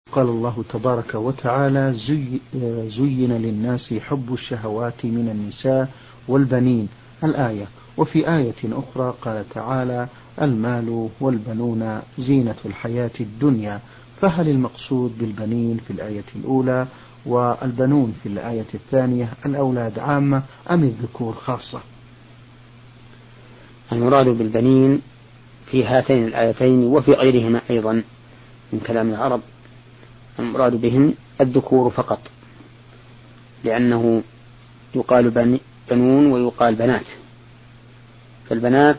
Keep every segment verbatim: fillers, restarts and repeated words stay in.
قال الله تبارك وتعالى: زي زين للناس حب الشهوات من النساء والبنين، الآية. وفي آية أخرى قال تعالى: المال والبنون زينة الحياة الدنيا. فهل المقصود بالبنين في الآية الأولى والبنون في الآية الثانية الأولاد عامة أم الذكور خاصة؟ المراد بالبنين في هاتين الآيتين وفي غيرهما أيضا من كلام العرب المراد بهم الذكور فقط، لأنه يقال بنون ويقال بنات. فالبنات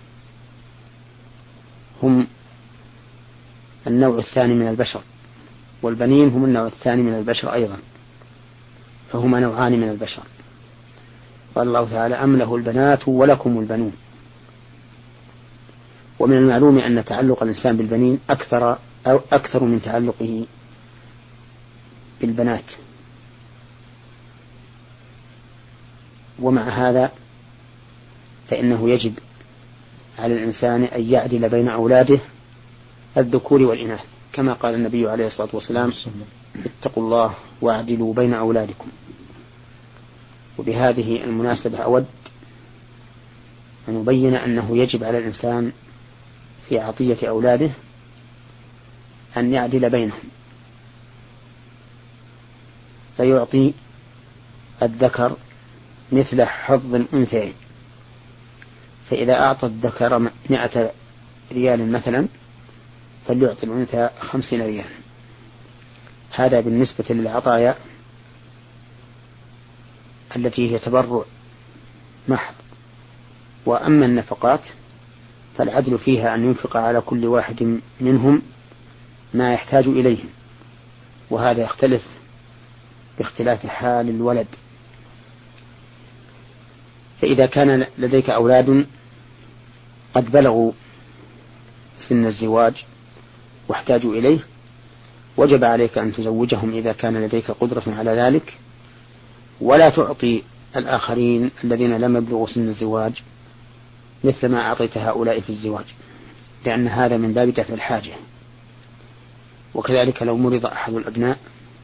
هم النوع الثاني من البشر، والبنين هم النوع الثاني من البشر أيضا، فهما نوعان من البشر. قال الله تعالى: أم له البنات ولكم البنون. ومن المعلوم أن تعلق الإنسان بالبنين أكثر أو أكثر من تعلقه بالبنات، ومع هذا فإنه يجب على الإنسان أن يعدل بين أولاده الذكور والإناث، كما قال النبي عليه الصلاة والسلام: اتقوا الله واعدلوا بين أولادكم. وبهذه المناسبة أود أن يبين أنه يجب على الإنسان في عطية أولاده أن يعدل بينهم، فيعطي الذكر مثل حظ الأنثيين. فإذا أعطى الذكر مئة ريال مثلا فليعطي الأنثى خمسين ريال. هذا بالنسبة للعطايا التي هي تبرع محض. وأما النفقات فالعدل فيها أن ينفق على كل واحد منهم ما يحتاج إليه، وهذا يختلف باختلاف حال الولد. فإذا كان لديك أولاد قد بلغوا سن الزواج واحتاجوا إليه وجب عليك أن تزوجهم إذا كان لديك قدرة على ذلك، ولا تعطي الآخرين الذين لم يبلغوا سن الزواج مثل ما أعطيت هؤلاء في الزواج، لأن هذا من باب دفع الحاجة. وكذلك لو مرض أحد الأبناء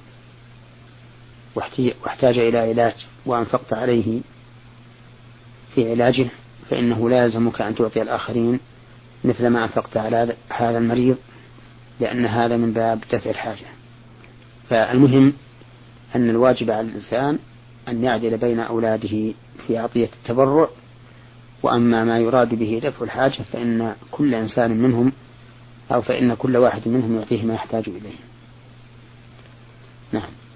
واحتاج إلى علاج وأنفقت عليه في علاجه فإنه لا يلزمك أن تعطي الآخرين مثل ما أنفقت على هذا المريض، لأن هذا من باب دفع الحاجة. فالمهم أن الواجب على الإنسان أن يعدل بين أولاده في عطية التبرع، وأما ما يراد به دفع الحاجة فإن كل إنسان منهم أو فإن كل واحد منهم يعطيه ما يحتاج إليه. نعم.